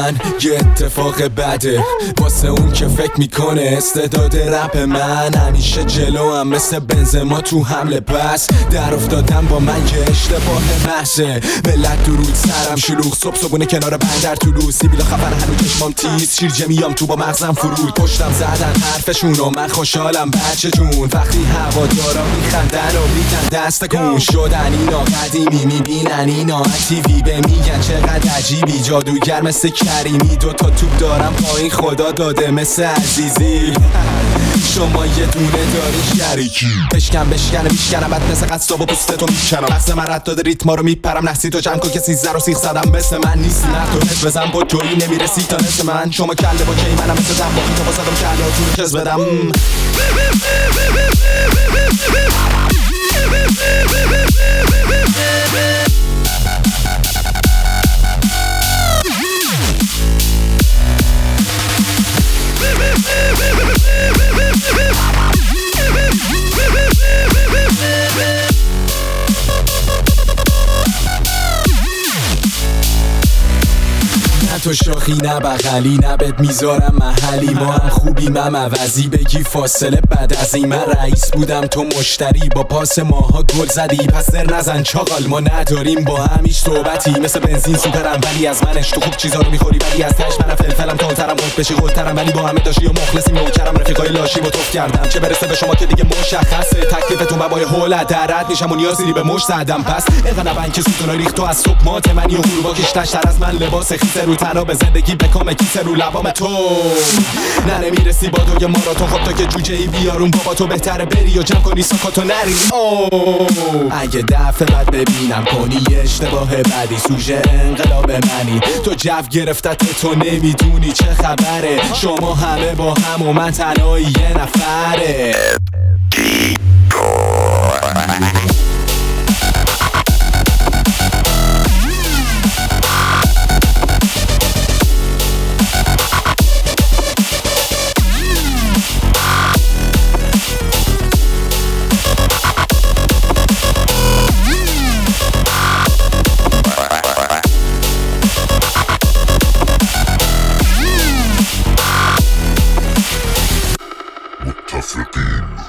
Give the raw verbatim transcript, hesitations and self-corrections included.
من یه اتفاق بده واسه اون که فکر میکنه استعداد رپ من همیشه جلو هم مثل بنزما تو حمله. بس در افتادم با من یه اشتباه محضه. ملت درود سرم شلوغ صبح صبحونه کنار بندر طلوع سیبیلا خبر هنو چشمام تیز شیرجه میام تو با مغزم فرود پشتم زدن حرفشون و من خوشحالم بچه جون وقتی هوادارا میخندن و میگن دست کن شدن اینا قدیمی میبینن اینا تیوی به میگن چقدر عجیبی جادوگر مثل کریمی دوتا توپ دارم پایین خدا داده مثل عزیزی شما یه دونه داری شریکی بشکن بشکن میشکنم بعد مثل قصاب و پوستتو میکنم لحظ من رد داده ریتما رو میپرم نحسی تو جمع کن که سیزده رو سیخ زدم مثل من نیستی نه تو نت بزن با توی نمیرسی تا نصف من شما کله با کی منم مثل دنباقی تا بازدم کله هاتون رو کز بدم تو شاخی نه بغلی نه بد میذارم محلی ما هم خوبیم هم عوضی بگی فاصله بعد از این من رئیس بودم تو مشتری با پاس ماها گل زدی پس در نزن چاقال ما نداریم با هم هیچ صحبتی مثل بنزین سوپرم ولی از منش تو خوب چیزا رو میخوری ولی از تش منم فلفلم تندترم خود بشی خودترم ولی با همه داشتی و مخلصی نوکرم رفیقای لاشی با توف کردم چه برسه به شما که دیگه مشخصه تکلیفتون بابای هول درد میشم و نیازی به مش زدم پس اینقدر نبن که سوتونای ریخت تو از صبح مات منی و غروبا کشتشتر از من لباس خیسه رو تنها به زندگی بکام کیسه رو لبام تو نه نمیرسی با دوی ماراتون خب تا که جوجه ای بیارون بابا تو بهتره بری و جمع کنی ساکاتو نری اوه اگه دفعه بعد ببینم کنی اشتباه بدی سوژه انقلاب منی تو جو گرفتت تو نمیدونی چه خبره شما همه با هم و من تنهایی یه نفره متفقين